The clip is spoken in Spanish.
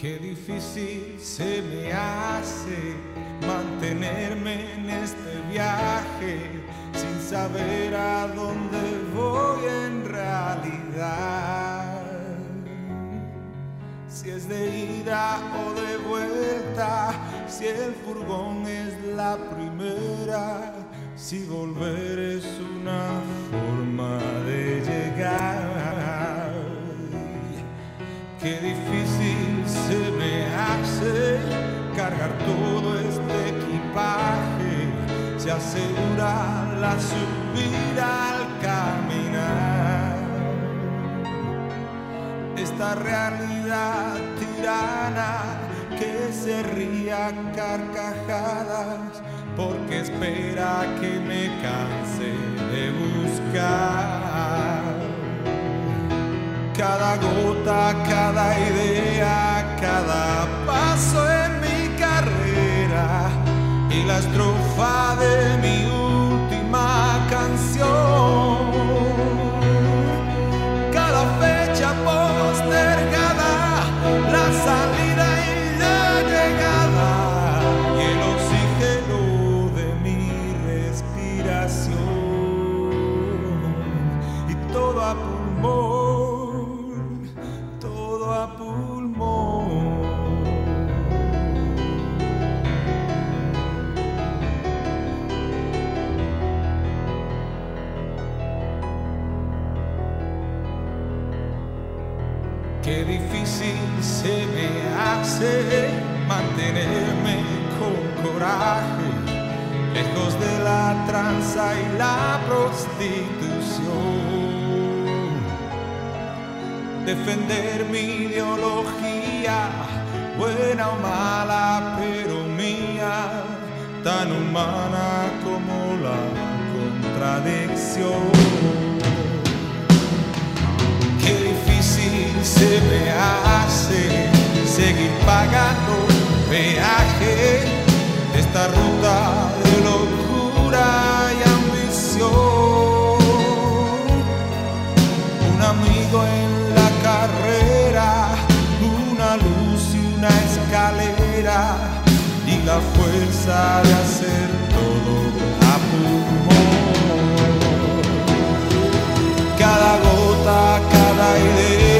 Qué difícil se me hace mantenerme en este viaje sin saber a dónde voy en realidad. Si es de ida o de vuelta, si el furgón es la primera, si volver es una forma de llegar. Qué difícil se me hace cargar todo este equipaje, se asegura la subida al caminar. Esta realidad tirana que se ría a carcajadas porque espera que me canse de buscar. Cada gota, cada idea, cada paso en mi carrera y la estrofa de mi última canción. Cada fecha postergada, la salida y la llegada y el oxígeno de mi respiración. Y todo a pulmón, todo a pulmón. Qué difícil se me hace mantenerme con coraje, lejos de la tranza y la prostitución. Defender mi ideología, buena o mala, pero mía, tan humana como la contradicción. Qué difícil se me hace seguir pagando peaje, esta ruta de locura y ambición. Un amigo en la carrera, una luz y una escalera y la fuerza de hacer todo a pulmón. Cada gota, cada idea,